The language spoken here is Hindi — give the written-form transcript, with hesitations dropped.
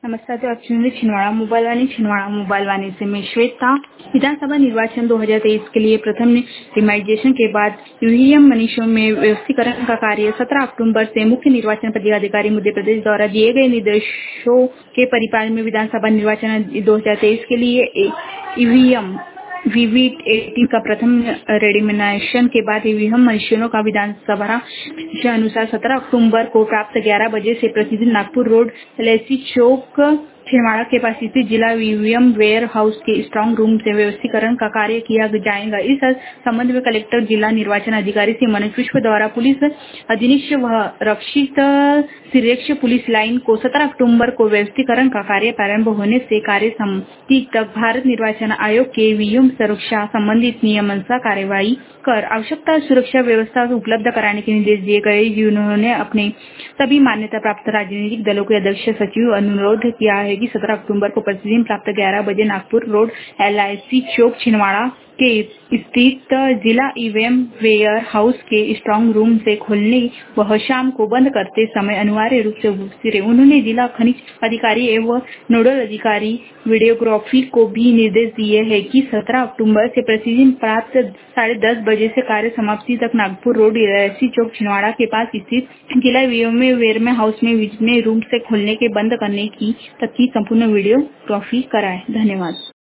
नमस्कार, तो आप सुन रहे छिंदवाड़ा मोबाइल वाणी से मैं श्वेता। विधानसभा निर्वाचन 2023 के लिए प्रथम रिमाइजेशन के बाद ईवीएम मशीनों में व्यवस्थीकरण का कार्य 17 अक्टूबर से मुख्य निर्वाचन पदाधिकारी मध्य प्रदेश द्वारा दिए गए निर्देशों के परिपालन में विधानसभा निर्वाचन 2023 के लिए ईवीएम वीवीट 18 का प्रथम रेडिमिनेशन के बाद ईवीएम मशीनों का विधानसभा के अनुसार 17 अक्टूबर को प्राप्त 11 बजे से प्रतिदिन नागपुर रोड एलआईसी चौक छिंदवाड़ा के पास स्थित जिला ईवीएम वेयर हाउस के स्ट्रांग रूम से व्यवस्थीकरण का कार्य किया जाएगा। इस संबंध में कलेक्टर जिला निर्वाचन अधिकारी श्री मनोज विश्व द्वारा पुलिस अधीक्षक व रक्षित सिरेक्ष पुलिस लाइन को 17 अक्टूबर को व्यवस्थीकरण का कार्य प्रारंभ होने से कार्य समाप्ति तक भारत निर्वाचन आयोग के ईवीएम सुरक्षा संबंधित नियमानुसार कार्यवाही कर आवश्यकता सुरक्षा व्यवस्था उपलब्ध कराने के निर्देश दिए गए, जिन्होंने अपने सभी मान्यता प्राप्त राजनीतिक दलों के अध्यक्ष सचिव अनुरोध किया है कि 17 अक्टूबर को प्रतिदिन प्राप्त 11 बजे नागपुर रोड एलआईसी चौक छिंदवाड़ा के स्थित जिला ईवीएम वेयर हाउस के स्ट्रांग रूम से खोलने व शाम को बंद करते समय अनिवार्य रूप से उपस्थित रहे। उन्होंने जिला खनिज अधिकारी एवं नोडल अधिकारी वीडियोग्राफी को भी निर्देश दिए हैं कि 17 अक्टूबर से प्रतिदिन प्राप्त 10:30 बजे से कार्य समाप्ति तक नागपुर रोड एलआईसी चौक छिंदवाड़ा के पास स्थित जिला ईवीएम वेयर हाउस में विजिट रूम से खोलने के बंद करने की तक की संपूर्ण वीडियोग्राफी कराए। धन्यवाद।